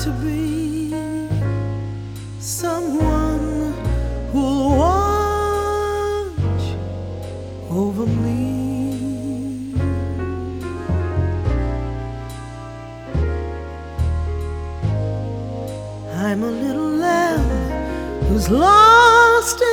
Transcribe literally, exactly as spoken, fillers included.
to be someone who'll watch over me. I'm a little lamb who's lost